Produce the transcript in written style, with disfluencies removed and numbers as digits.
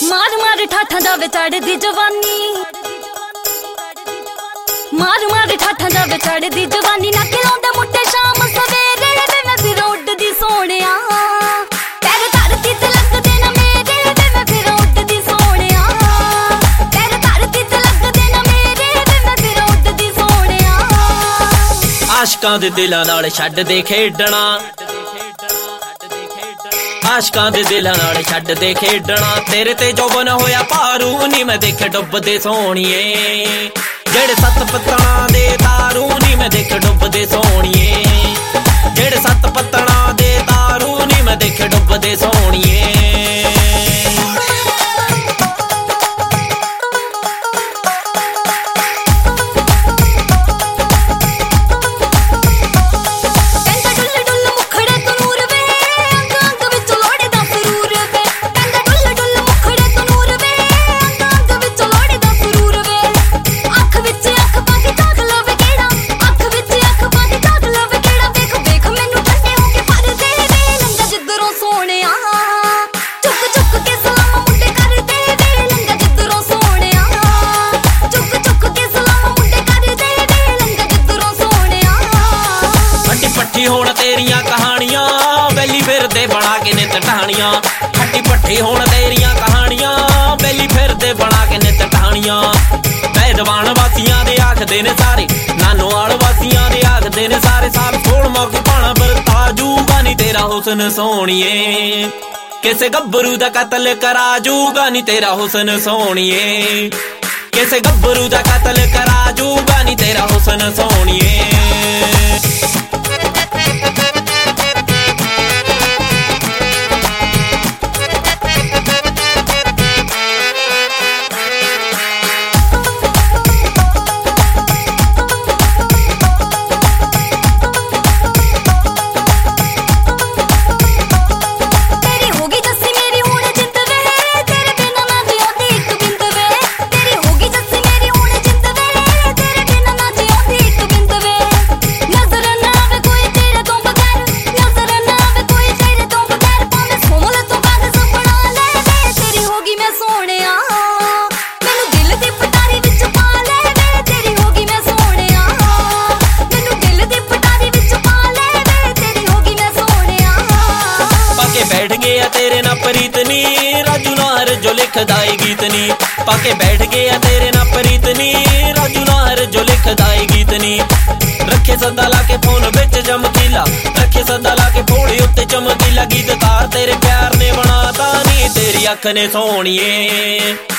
मार मार ठाठा जावे चढ़दी जवानी, मार मार ठाठा जावे चढ़दी जवानी। ना खिलाउंदे मुट्टे शाम सवेरे वे मैं फिर उड्डदी सोहणिया। पैर धरती ते लगदे ना मेरे वे मैं फिर उड्डदी सोहणिया। पैर धरती ते लगदे ना मेरे वे मैं फिर उड्डदी सोहणिया। आशकां दे दिलां नाल छड्ड दे खेडना, आशकां दे दिलां नाल छड्ड दे खेडना। तेरे ते जौबन होया भारू नी मैं देखे डुबदे सोहणिए। जेड़े सत्त पत्तणां दे तारू नी मैं देखे डुबदे सोहणिए। जेड़े सत्त पत्तणां दे तारू नी मैं देखे डुबदे सोहणिए। होण तेरियां कहानियां बैली फिरदे बना के नित टहानियां। खट्टी पट्टी होण तेरियां कहानियां बैली फिरदे बना के नित टहानियां। बैदवान वासियां दे आखदे ने सारे, नानोवाल वासियां दे आखदे ने सारे। साल सोल मौके पाना बरता जूगा नी तेरा हुस्न सोहणिए। किसे गब्बरू दा कतल करा जूगा नी तेरा हुस्न सोहणिए। किसे गब्बरू दा कतल करा जूगा नी तेरा हुस्न सोहणिए। बैठ गया तेरे ना प्रीत नी राजू नाहर जो लिखदा ए गीत नी। पाके बैठ गया तेरे ना प्रीत नी राजू नाहर जो लिखदा ए गीत नी। रखे सदा ला के फोन विच चमकीला, रखे सदा ला के फोड़े उत्ते चमकीला। गीत तार तेरे प्यार ने बनाता नी तेरी अख ने सोहणिए।